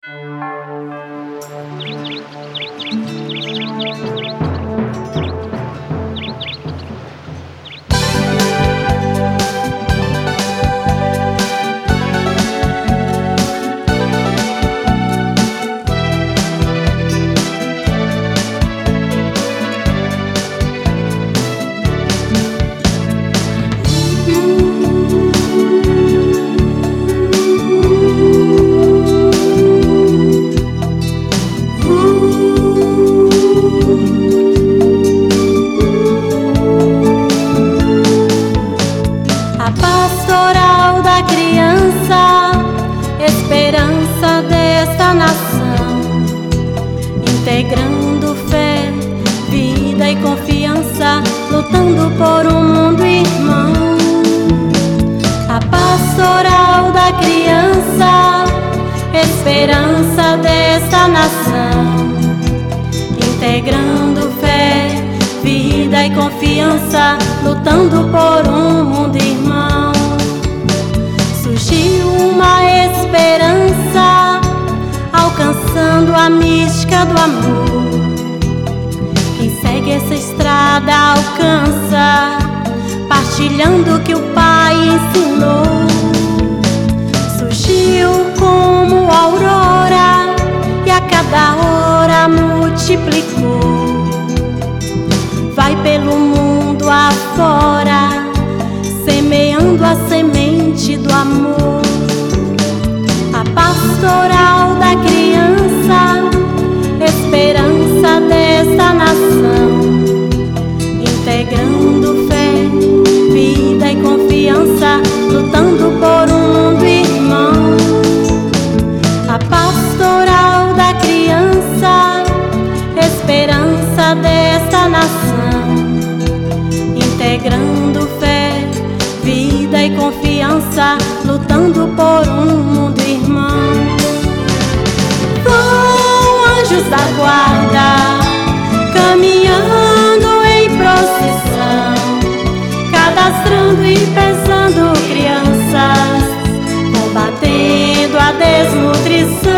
integrando fé, vida e confiança, lutando por um mundo irmão. A pastoral da criança, esperança desta nação, integrando fé, vida e confiança, lutando por um mundo irmão. Surgiu uma esperança, alcançando a mística do amor. Quem segue essa estrada alcança, partilhando o que o Pai ensinou. Surgiu como aurora e a cada hora multiplicou. Vai pelo mundo afora, semeando a semente do amor. A pastoral da criança, esperança desta nação, integrando fé, vida e confiança, lutando por um mundo irmão. A pastoral da criança, esperança desta nação, integrando fé, vida e confiança, lutando por um mundo irmão. Vão anjos da guarda, caminhando em procissão, cadastrando e pesando crianças, combatendo a desnutrição.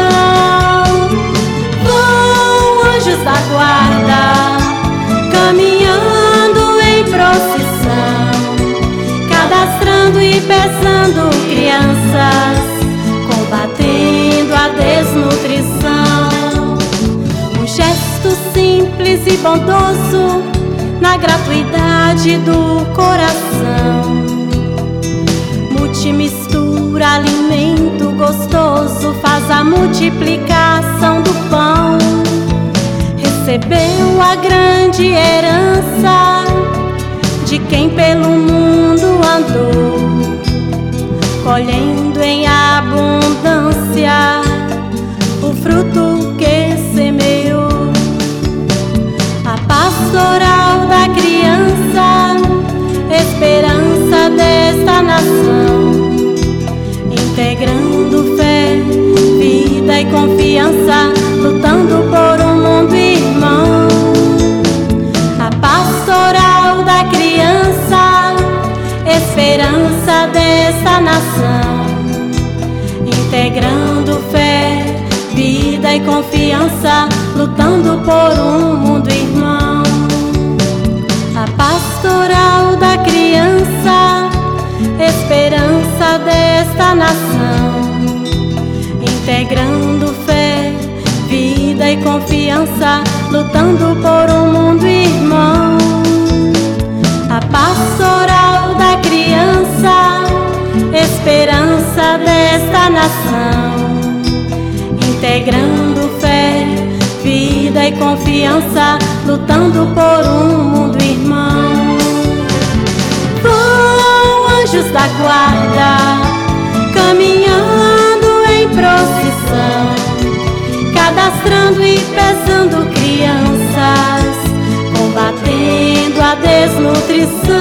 Vão anjos da guarda, caminhando em procissão, cadastrando e pesando crianças, combatendo a desnutrição. Um gesto simples e bondoso, na gratuidade do coração, multimistura, alimento gostoso, faz a multiplicação do pão. Recebeu a grande herança de quem pelo mundo andou, colhendo em abundância o fruto que semeou. A pastoral da criança, esperança desta nação, integrando fé, vida e confiança, lutando por um mundo irmão. A pastoral da criança, esperança desta nação, integrando fé, vida e confiança, lutando por um mundo irmão. A pastoral da criança, esperança desta nação, integrando fé, vida e confiança, lutando por um mundo irmão. A pastoral da criança, esperança desta nação, integrando fé, vida e confiança, lutando por um mundo irmão. Vão anjos da guarda, caminhando em procissão, cadastrando e pesando crianças, combatendo a desnutrição.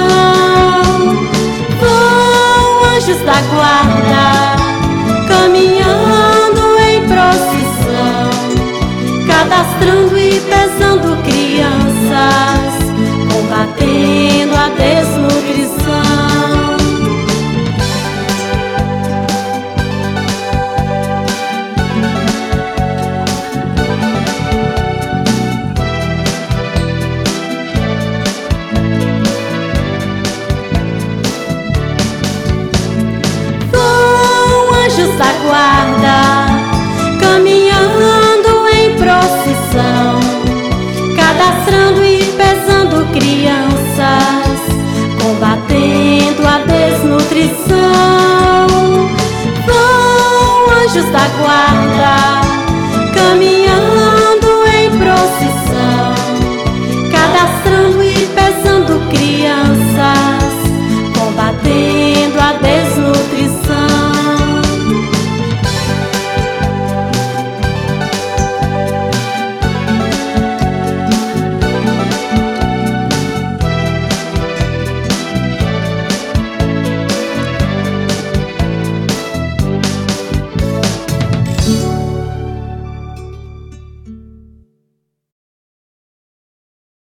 Vão anjos da guarda, caminhando em procissão, cadastrando e pesando crianças, combatendo a desnutrição. guarda, caminhando em procissão, cadastrando e pesando crianças, combatendo a desnutrição. Vão anjos da guarda, caminhando